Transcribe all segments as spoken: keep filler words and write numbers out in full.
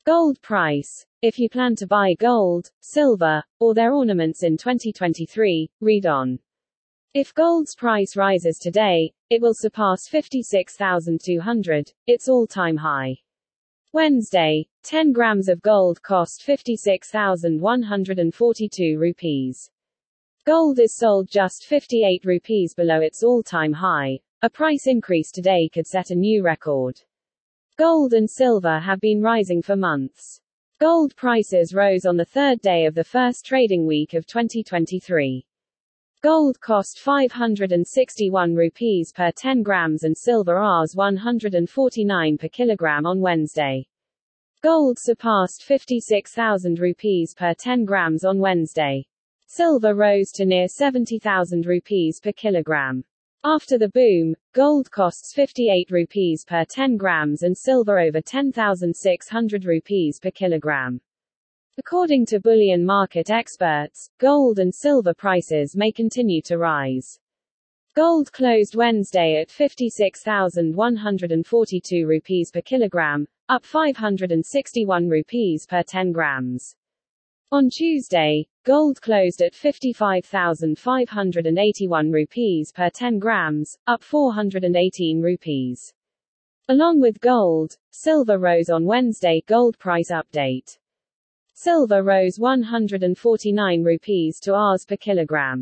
Gold price. If you plan to buy gold, silver, or their ornaments in twenty twenty-three, read on. If gold's price rises today, it will surpass fifty-six thousand two hundred, its all-time high. Wednesday, ten grams of gold cost fifty-six thousand one hundred forty-two rupees. Gold is sold just fifty-eight rupees below its all-time high. A price increase today could set a new record. Gold and silver have been rising for months. Gold prices rose on the third day of the first trading week of twenty twenty-three. Gold cost five hundred sixty-one rupees per ten grams and silver Rs one hundred forty-nine per kilogram on Wednesday. Gold surpassed fifty-six thousand rupees per ten grams on Wednesday. Silver rose to near seventy thousand rupees per kilogram. After the boom, gold costs fifty-eight rupees per ten grams and silver over ten thousand six hundred rupees per kilogram. According to bullion market experts, gold and silver prices may continue to rise. Gold closed Wednesday at fifty-six thousand one hundred forty-two rupees per kilogram, up five hundred sixty-one rupees per ten grams. On Tuesday, gold closed at fifty-five thousand five hundred eighty-one rupees per ten grams, up four hundred eighteen rupees. Along with gold, silver rose on Wednesday. Gold price update. Silver rose one hundred forty-nine rupees to Rs per kilogram.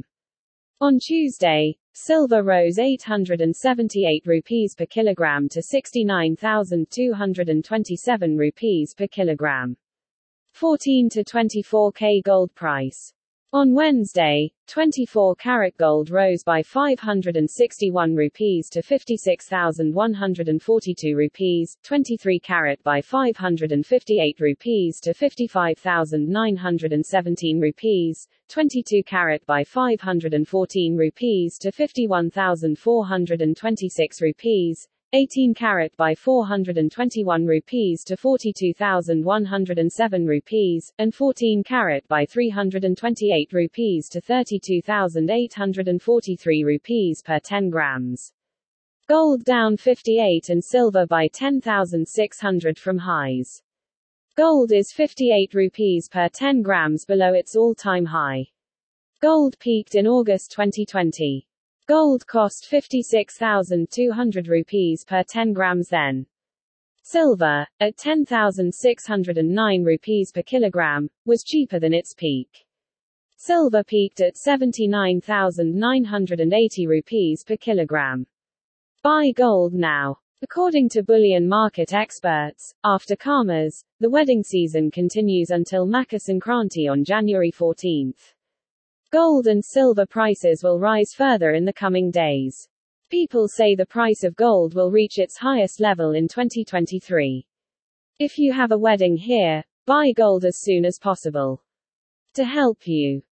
On Tuesday, silver rose eight hundred seventy-eight rupees per kilogram to sixty-nine thousand two hundred twenty-seven rupees per kilogram. fourteen to twenty-four K gold price. On Wednesday, twenty-four karat gold rose by five hundred sixty-one rupees to fifty-six thousand one hundred forty-two rupees, twenty-three karat by five hundred fifty-eight rupees to fifty-five thousand nine hundred seventeen rupees, twenty-two karat by five hundred fourteen rupees to fifty-one thousand four hundred twenty-six rupees, eighteen karat by four hundred twenty-one rupees to forty-two thousand one hundred seven rupees, and fourteen karat by three hundred twenty-eight rupees to thirty-two thousand eight hundred forty-three rupees per ten grams. Gold down fifty-eight and silver by ten thousand six hundred from highs. Gold is fifty-eight rupees per ten grams below its all-time high. Gold peaked in August twenty twenty. Gold cost fifty-six thousand two hundred rupees per ten grams then. Silver, at ten thousand six hundred nine rupees per kilogram, was cheaper than its peak. Silver peaked at seventy-nine thousand nine hundred eighty rupees per kilogram. Buy gold now. According to bullion market experts, after Karmas, the wedding season continues until Makar Sankranti on January fourteenth. Gold and silver prices will rise further in the coming days. People say the price of gold will reach its highest level in twenty twenty-three. If you have a wedding here, buy gold as soon as possible. To help you